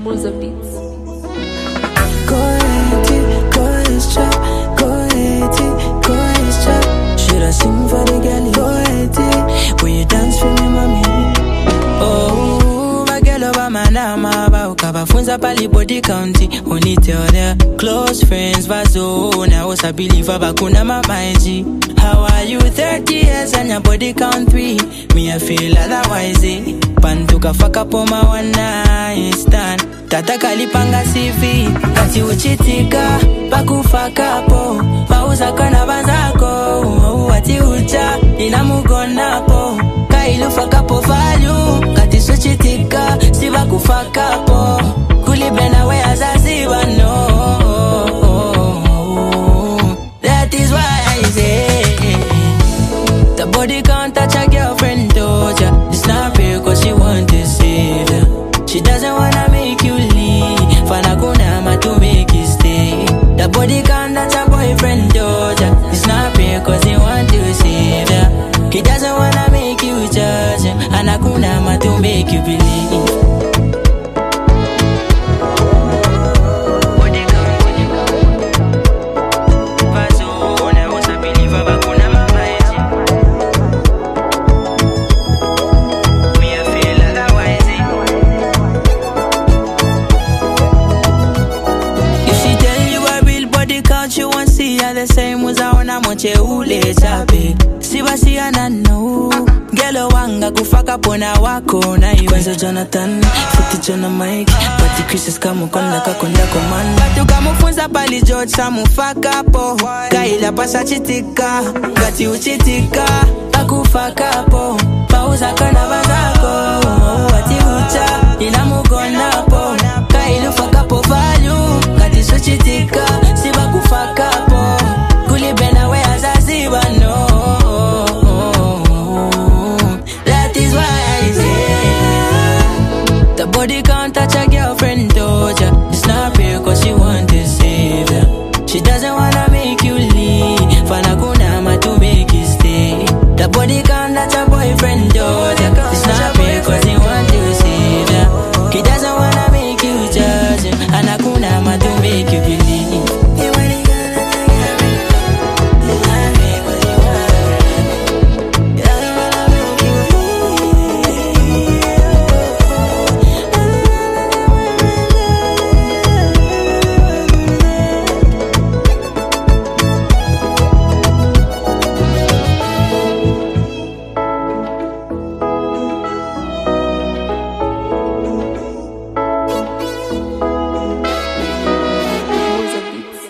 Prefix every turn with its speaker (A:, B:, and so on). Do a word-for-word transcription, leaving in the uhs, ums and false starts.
A: Muza Beats.
B: Go ahead, go ahead, chop. Go ahead, go ahead, chop. Should I sing for the girl? Go ahead, will you dance for me, mommy? Oh, my girl over my name, about Kabafunza pali body county. Only tell their close friends, vazo. Now was a believer, bakuna my mind. How are you? thirty years and your body count three. Me I feel otherwise. Eh? Pantuka fuck up on my one night stand. Tata kalipanga C V kati uchitika bakufaka po mauza kana banzako wati ucha inamugona po kailu faka po value kati suchitika si bakufaka po kulibena we azaziba no. That is why I say the body can't touch a girlfriend doja. It's not fair cause she want to save ya. She doesn't wanna make you leave. Fanakuna to make you stay. The body can't touch a boyfriend doja. It's not fair cause he want to save ya. He doesn't wanna make you judge. Anakuna to make you believe. You won't see her the same was I wanna moche ule chape. Sibasi anano Gelo wanga kufaka pona wako na iwe Kwanza Jonathan, Fiti Jona Mike Pati Christus kamu konda kakonda koman Batu kamufunza pali George samu faka po Kaila pasa chitika Gati uchitika Akufaka